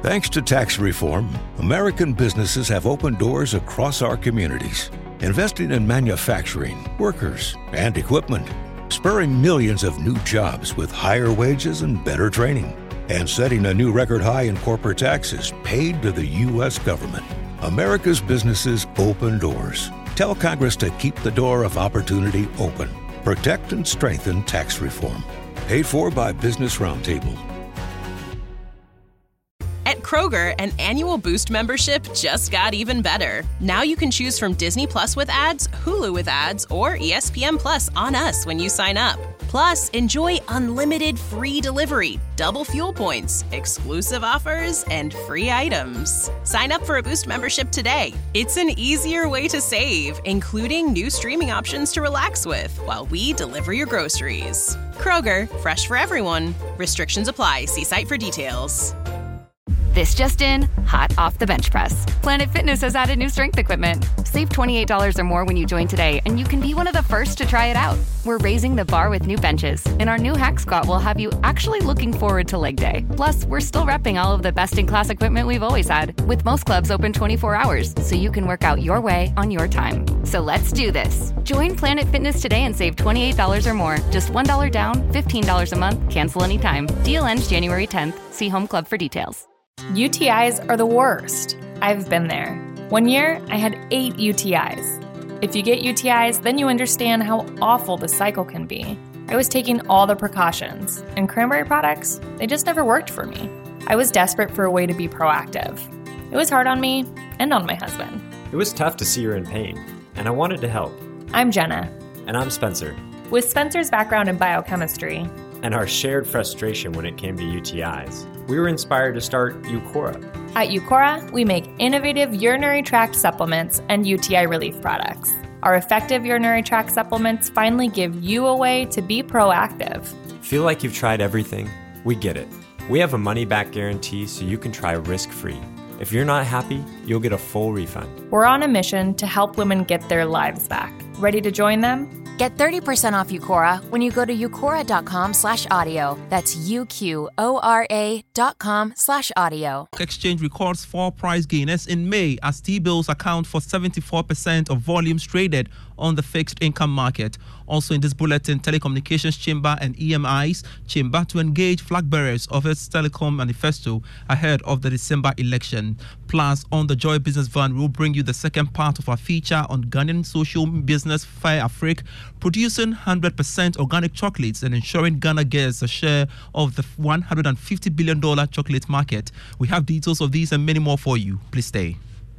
Thanks to tax reform, American businesses have opened doors across our communities, investing in manufacturing, workers, and equipment, spurring millions of new jobs with higher wages and better training, and setting a new record high in corporate taxes paid to the U.S. government. America's businesses open doors. Tell Congress to keep the door of opportunity open. Protect and strengthen tax reform. Paid for by Business Roundtable. At Kroger, an annual Boost membership just got even better. Now you can choose from Disney Plus with ads, Hulu with ads, or ESPN Plus on us when you sign up. Plus, enjoy unlimited free delivery, double fuel points, exclusive offers, and free items. Sign up for a Boost membership today. It's an easier way to save, including new streaming options to relax with while we deliver your groceries. Kroger, fresh for everyone. Restrictions apply. See site for details. This just in, hot off the bench press. Planet Fitness has added new strength equipment. Save $28 or more when you join today, and you can be one of the first to try it out. We're raising the bar with new benches, and our new Hack Squat will have you actually looking forward to leg day. Plus, we're still repping all of the best-in-class equipment we've always had, with most clubs open 24 hours, so you can work out your way on your time. So let's do this. Join Planet Fitness today and save $28 or more. Just $1 down, $15 a month, cancel anytime. Deal ends January 10th. See Home Club for details. UTIs are the worst. I've been there. One year, I had 8 UTIs. If you get UTIs, then you understand how awful the cycle can be. I was taking all the precautions, and cranberry products, they just never worked for me. I was desperate for a way to be proactive. It was hard on me and on my husband. It was tough to see her in pain, and I wanted to help. I'm Jenna. And I'm Spencer. With Spencer's background in biochemistry and our shared frustration when it came to UTIs, we were inspired to start Eucora. At Eucora, we make innovative urinary tract supplements and UTI relief products. Our effective urinary tract supplements finally give you a way to be proactive. Feel like you've tried everything? We get it. We have a money-back guarantee so you can try risk-free. If you're not happy, you'll get a full refund. We're on a mission to help women get their lives back. Ready to join them? Get 30% off Eucora when you go to eucora.com/audio. That's UQORA.com/audio. Exchange records 4 price gainers in May as T-bills account for 74% of volumes traded on the fixed income market. Also in this bulletin, Telecommunications Chamber and EMI's Chamber to engage flag bearers of its telecom manifesto ahead of the December election. Plus, on the Joy Business Van, we'll bring you the second part of our feature on Ghanaian social business Fair Afrique, producing 100% organic chocolates and ensuring Ghana gets a share of the $150 billion chocolate market. We have details of these and many more for you. Please stay.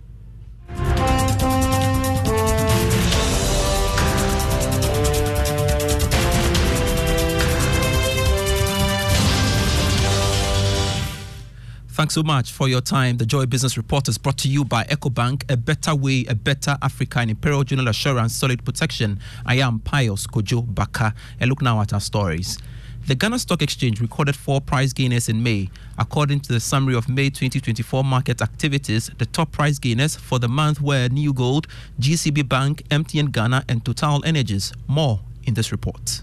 Thanks so much for your time. The Joy Business Report is brought to you by EcoBank, a better way, a better Africa in Imperial General Assurance, solid protection. I am Pius Kojo Baka. And look now at our stories. The Ghana Stock Exchange recorded 4 price gainers in May. According to the summary of May 2024 market activities, the top price gainers for the month were New Gold, GCB Bank, MTN Ghana, and Total Energies. More in this report.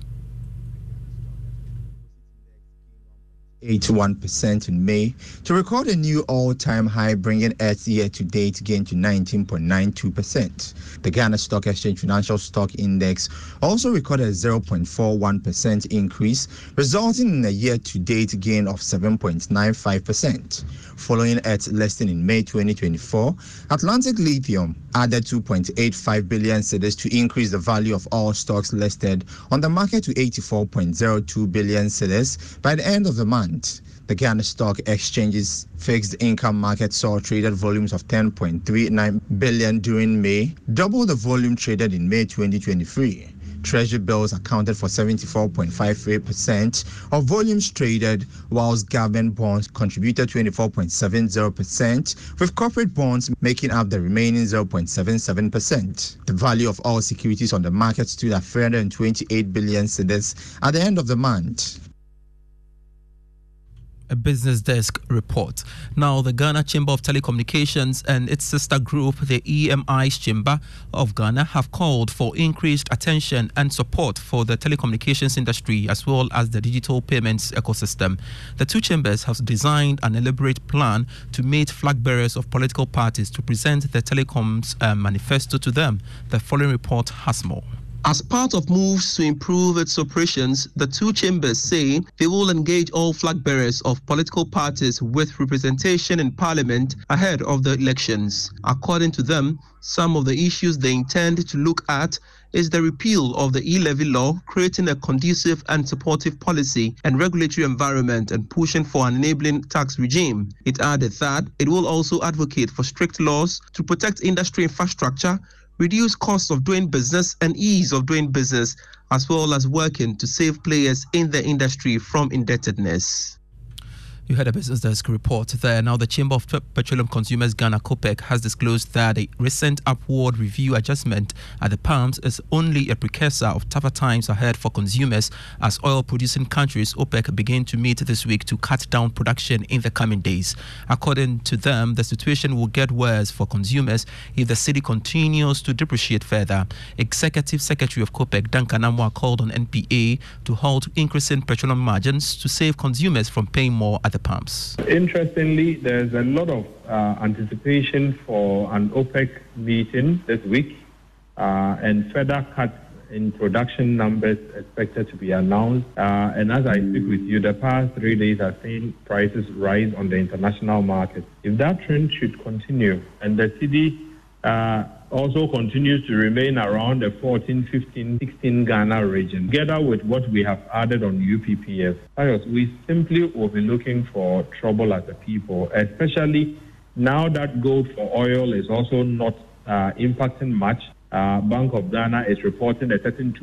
81% in May to record a new all-time high, bringing its year-to-date gain to 19.92%. The Ghana Stock Exchange Financial Stock Index also recorded a 0.41% increase, resulting in a year-to-date gain of 7.95%. Following its listing in May 2024, Atlantic Lithium added 2.85 billion cedis to increase the value of all stocks listed on the market to 84.02 billion cedis by the end of the month. The Ghana Stock Exchange's fixed income market saw traded volumes of 10.39 billion during May, double the volume traded in May 2023. Treasury bills accounted for 74.53% of volumes traded, whilst government bonds contributed 24.70%, with corporate bonds making up the remaining 0.77%. The value of all securities on the market stood at 328 billion cedis at the end of the month. A Business Desk report. Now, the Ghana Chamber of Telecommunications and its sister group, the EMI's Chamber of Ghana, have called for increased attention and support for the telecommunications industry as well as the digital payments ecosystem. The two chambers have designed an elaborate plan to meet flag bearers of political parties to present the telecoms manifesto to them. The following report has more. As part of moves to improve its operations, the two chambers say they will engage all flag bearers of political parties with representation in parliament ahead of the elections. According to them, some of the issues they intend to look at is the repeal of the e-levy law, creating a conducive and supportive policy and regulatory environment, and pushing for an enabling tax regime. It added that it will also advocate for strict laws to protect industry infrastructure, reduce costs of doing business and ease of doing business, as well as working to save players in the industry from indebtedness. You heard a Business Desk report there. Now, the Chamber of Petroleum Consumers Ghana (COPEC) has disclosed that a recent upward review adjustment at the pumps is only a precursor of tougher times ahead for consumers as oil-producing countries OPEC begin to meet this week to cut down production in the coming days. According to them, the situation will get worse for consumers if the cedi continues to depreciate further. Executive Secretary of COPEC, Duncan Amoah, called on NPA to halt increasing petroleum margins to save consumers from paying more at the pumps. Interestingly, there's a lot of anticipation for an OPEC meeting this week and further cuts in production numbers expected to be announced. And as I speak with you, the past 3 days have seen prices rise on the international market. If that trend should continue and the cedi also continues to remain around the 14, 15, 16 Ghana region, together with what we have added on UPPF, we simply will be looking for trouble as a people, especially now that gold for oil is also not impacting much. Bank of Ghana is reporting a certain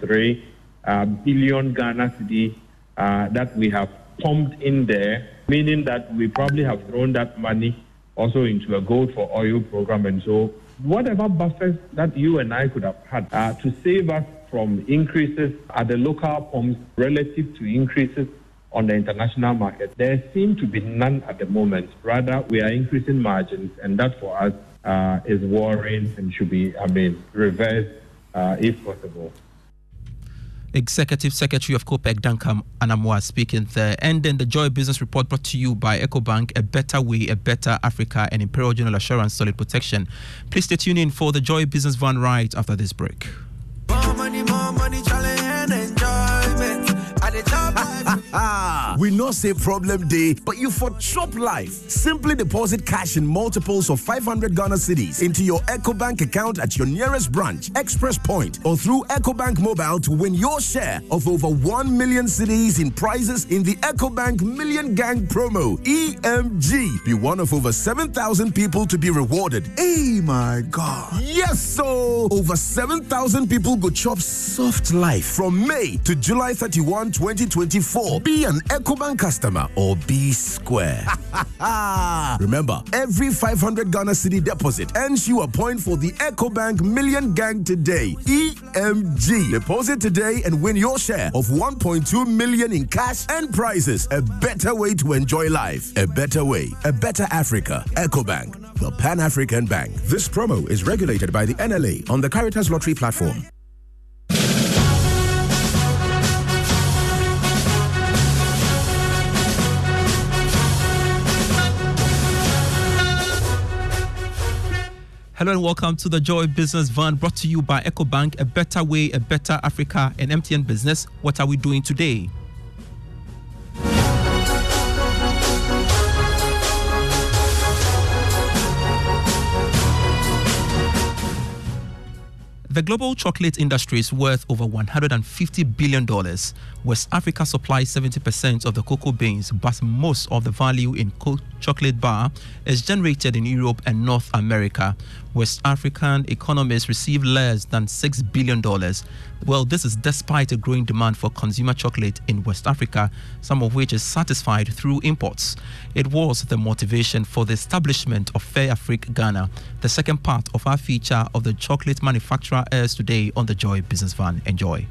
2.3 billion Ghana cedi that we have pumped in there, meaning that we probably have thrown that money also into a gold for oil program. And so whatever buffers that you and I could have had to save us from increases at the local pumps relative to increases on the international market, there seem to be none at the moment. Rather, we are increasing margins, and that for us is worrying and should be, reversed if possible. Executive Secretary of COPEC, Duncan Amoah, speaking there. And then the Joy Business Report brought to you by EcoBank, a better way, a better Africa, and Imperial General Assurance Solid Protection. Please stay tuned in for the Joy Business Van right after this break. More money, challenge and enjoyment. We know say problem day, but you for chop life. Simply deposit cash in multiples of 500 Ghana cedis into your EcoBank account at your nearest branch, Express Point, or through EcoBank Mobile to win your share of over 1 million cedis in prizes in the EcoBank Million Gang promo, EMG. Be one of over 7,000 people to be rewarded. Hey, my God. Yes, so over 7,000 people go chop soft life from May to July 31, 2024. Be an EcoBank customer or be square. Remember, every 500 Ghana cedi deposit earns you a point for the EcoBank Million Gang today, EMG. Deposit today and win your share of 1.2 million in cash and prizes. A better way to enjoy life. A better way. A better Africa. EcoBank, the Pan-African Bank. This promo is regulated by the NLA on the Caritas Lottery platform. Hello and welcome to the Joy Business Van brought to you by EcoBank, a better way, a better Africa, and MTN Business. What are we doing today? The global chocolate industry is worth over $150 billion. West Africa supplies 70% of the cocoa beans, but most of the value in chocolate bar is generated in Europe and North America. West African economies receive less than $6 billion. Well, this is despite a growing demand for consumer chocolate in West Africa, some of which is satisfied through imports. It was the motivation for the establishment of Fair Afrique Ghana. The second part of our feature of the chocolate manufacturer airs today on the Joy Business Van. Enjoy.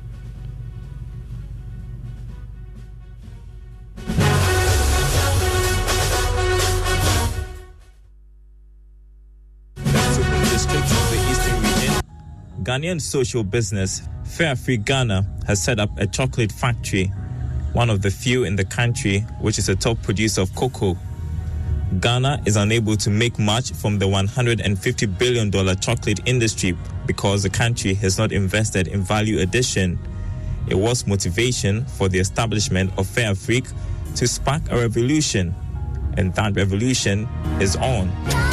Ghanaian social business, Fairfree Ghana has set up a chocolate factory, one of the few in the country which is a top producer of cocoa. Ghana is unable to make much from the $150 billion chocolate industry because the country has not invested in value addition. It was motivation for the establishment of Fairfree to spark a revolution, and that revolution is on.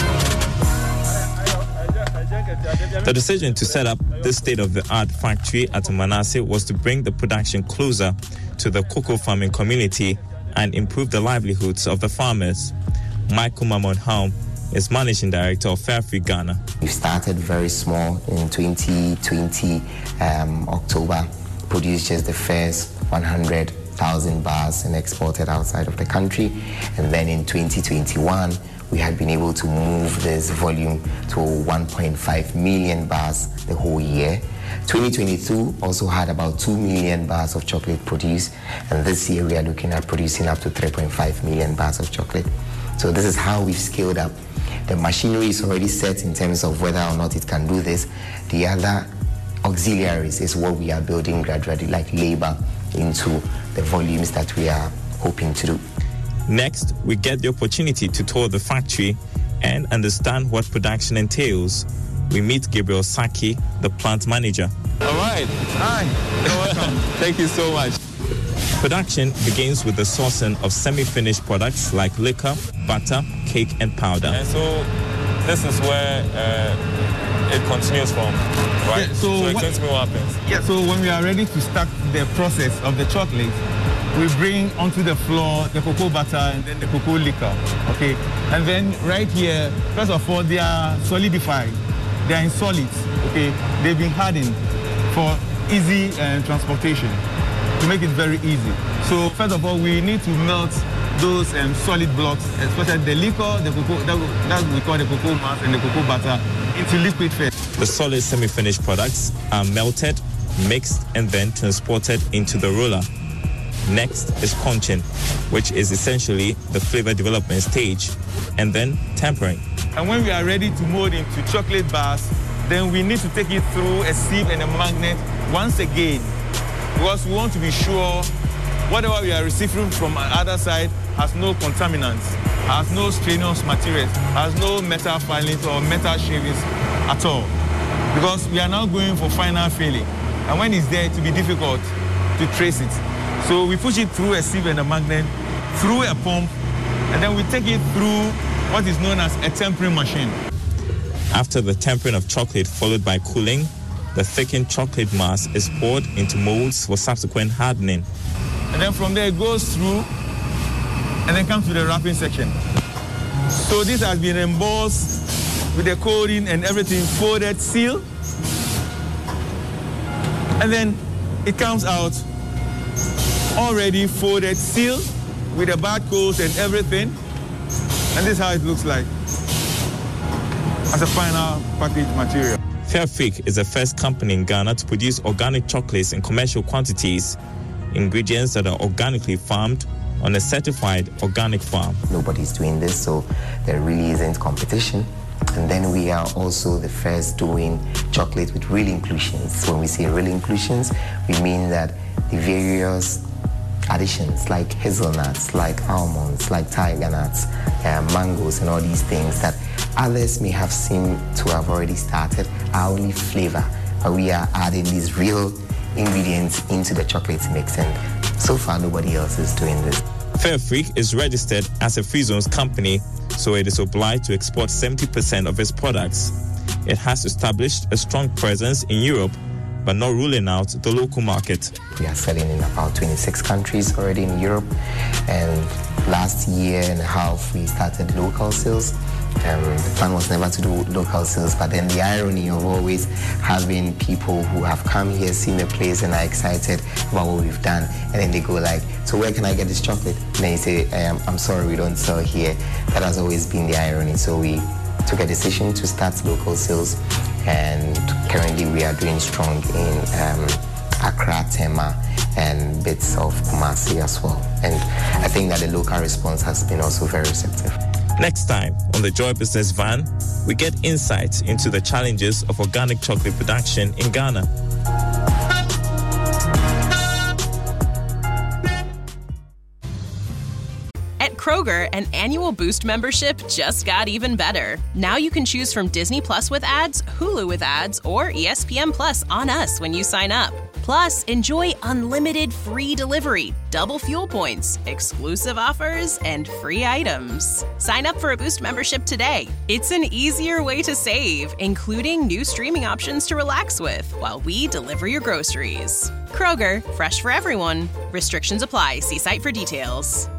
The decision to set up this state-of-the-art factory at Manasseh was to bring the production closer to the cocoa farming community and improve the livelihoods of the farmers. Michael Mamonhaum is Managing Director of Fairfree Ghana. We started very small in 2020, October, produced just the first 100,000 bars and exported outside of the country. And then in 2021, we had been able to move this volume to 1.5 million bars the whole year. 2022 also had about 2 million bars of chocolate produced, and this year we are looking at producing up to 3.5 million bars of chocolate. So this is how we've scaled up. The machinery is already set in terms of whether or not it can do this. The other auxiliaries is what we are building gradually, like labor, into the volumes that we are hoping to do. Next, we get the opportunity to tour the factory and understand what production entails. We meet Gabriel Saki, the plant manager. All right. Hi. You're welcome. Thank you so much. Production begins with the sourcing of semi-finished products like liquor, butter, cake, and powder. And so this is where it continues from, right? Yeah, so explain to me what happens. Yeah, so when we are ready to start the process of the chocolate, we bring onto the floor the cocoa butter and then the cocoa liquor, okay? And then right here, first of all, they are solidified. They are in solids, okay? They've been hardened for easy transportation, to make it very easy. So first of all, we need to melt those solid blocks, especially the liquor, the cocoa, that we call the cocoa mass and the cocoa butter, into liquid phase. The solid semi-finished products are melted, mixed, and then transported into the roller. Next is conching, which is essentially the flavor development stage, and then tempering. And when we are ready to mold into chocolate bars, then we need to take it through a sieve and a magnet once again, because we want to be sure whatever we are receiving from the other side has no contaminants, has no strenuous materials, has no metal filings or metal shavings at all. Because we are now going for final filling. And when it's there, it will be difficult to trace it. So we push it through a sieve and a magnet, through a pump, and then we take it through what is known as a tempering machine. After the tempering of chocolate followed by cooling, the thickened chocolate mass is poured into molds for subsequent hardening. And then from there it goes through and then comes to the wrapping section. So this has been embossed with the coating and everything, folded, sealed. And then it comes out already folded, sealed with the barcodes and everything. And this is how it looks like as a final package material. Fairfree is the first company in Ghana to produce organic chocolates in commercial quantities, ingredients that are organically farmed on a certified organic farm. Nobody's doing this, so there really isn't competition. And then we are also the first doing chocolate with real inclusions. When we say real inclusions, we mean that the various additions like hazelnuts, like almonds, like tiger nuts, mangoes, and all these things that others may have seemed to have already started are only flavor, but we are adding these real ingredients into the chocolate mix, and so far nobody else is doing this. Fairfree is registered as a Free Zones company, so it is obliged to export 70% of its products. It has established a strong presence in Europe, but not ruling out the local market. We are selling in about 26 countries already in Europe, and last year and a half we started local sales. The plan was never to do local sales, but then the irony of always having people who have come here, seen the place, and are excited about what we've done, and then they go like, so where can I get this chocolate? And then you say, I'm sorry, we don't sell here. That has always been the irony. So we took a decision to start local sales, and currently we are doing strong in Accra, Tema, and bits of Kumasi as well. And I think that the local response has been also very receptive. Next time on the Joy Business Van, we get insights into the challenges of organic chocolate production in Ghana. At Kroger, an annual Boost membership just got even better. Now you can choose from Disney Plus with ads, Hulu with ads, or ESPN Plus on us when you sign up. Plus, enjoy unlimited free delivery, double fuel points, exclusive offers, and free items. Sign up for a Boost membership today. It's an easier way to save, including new streaming options to relax with while we deliver your groceries. Kroger, fresh for everyone. Restrictions apply. See site for details.